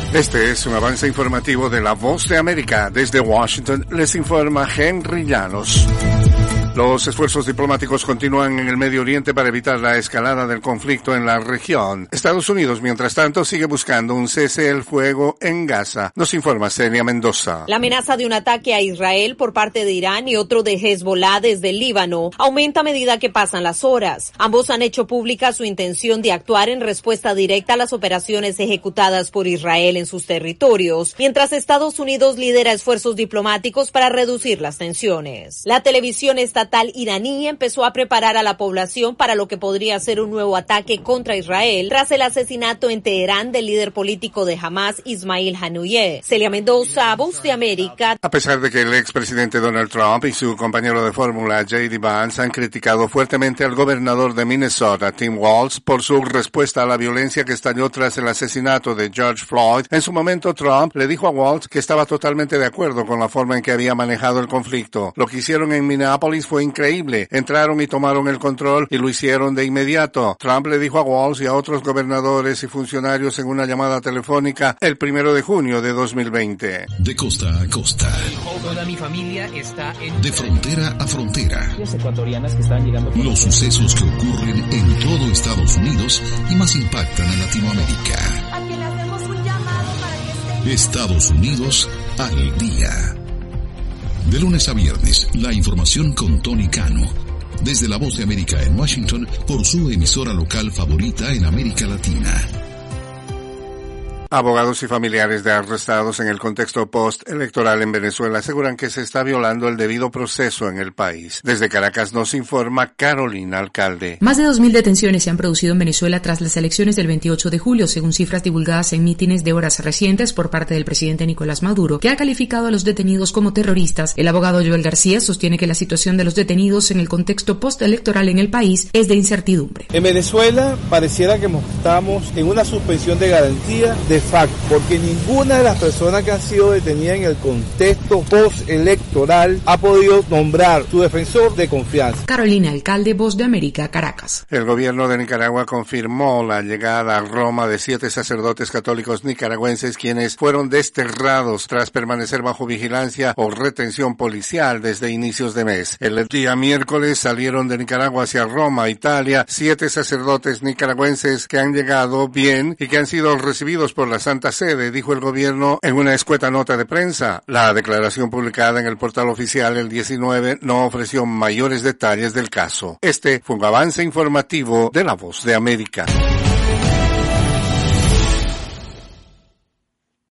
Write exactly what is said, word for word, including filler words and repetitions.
Este es un avance informativo de La Voz de América. Desde Washington les informa Henry Llanos. Los esfuerzos diplomáticos continúan en el Medio Oriente para evitar la escalada del conflicto en la región. Estados Unidos, mientras tanto, sigue buscando un cese el fuego en Gaza. Nos informa Celia Mendoza. La amenaza de un ataque a Israel por parte de Irán y otro de Hezbollah desde el Líbano aumenta a medida que pasan las horas. Ambos han hecho pública su intención de actuar en respuesta directa a las operaciones ejecutadas por Israel en sus territorios, mientras Estados Unidos lidera esfuerzos diplomáticos para reducir las tensiones. La televisión estatal iraní empezó a preparar a la población para lo que podría ser un nuevo ataque contra Israel tras el asesinato en Teherán del líder político de Hamas, Ismail Haniyeh. Celia Mendoza, Voz de América. A pesar de que el expresidente Donald Trump y su compañero de fórmula J D Vance han criticado fuertemente al gobernador de Minnesota, Tim Walz, por su respuesta a la violencia que estalló tras el asesinato de George Floyd, en su momento Trump le dijo a Walz que estaba totalmente de acuerdo con la forma en que había manejado el conflicto. Lo que hicieron en Minneapolis fue increíble. Entraron y tomaron el control y lo hicieron de inmediato. Trump le dijo a Walz y a otros gobernadores y funcionarios en una llamada telefónica el primero de junio de dos mil veinte. De costa a costa. Toda mi familia está en... De frontera a frontera. Las ecuatorianas que están llegando... Los sucesos que ocurren en todo Estados Unidos y más impactan a Latinoamérica. A quien le hacemos un llamado para que esté... Estados Unidos al día. De lunes a viernes, la información con Tony Cano. Desde La Voz de América en Washington, por su emisora local favorita en América Latina. Abogados y familiares de arrestados en el contexto post-electoral en Venezuela aseguran que se está violando el debido proceso en el país. Desde Caracas nos informa Carolina Alcalde. Más de dos mil detenciones se han producido en Venezuela tras las elecciones del veintiocho de julio, según cifras divulgadas en mítines de horas recientes por parte del presidente Nicolás Maduro, que ha calificado a los detenidos como terroristas. El abogado Joel García sostiene que la situación de los detenidos en el contexto post-electoral en el país es de incertidumbre. En Venezuela pareciera que estamos en una suspensión de garantía de facto, porque ninguna de las personas que han sido detenidas en el contexto postelectoral ha podido nombrar su defensor de confianza. Carolina Alcalde, Voz de América, Caracas. El gobierno de Nicaragua confirmó la llegada a Roma de siete sacerdotes católicos nicaragüenses quienes fueron desterrados tras permanecer bajo vigilancia o retención policial desde inicios de mes. El día miércoles salieron de Nicaragua hacia Roma, Italia, siete sacerdotes nicaragüenses que han llegado bien y que han sido recibidos por la Santa Sede, dijo el gobierno en una escueta nota de prensa. La declaración publicada en el portal oficial el diecinueve no ofreció mayores detalles del caso. Este fue un avance informativo de La Voz de América.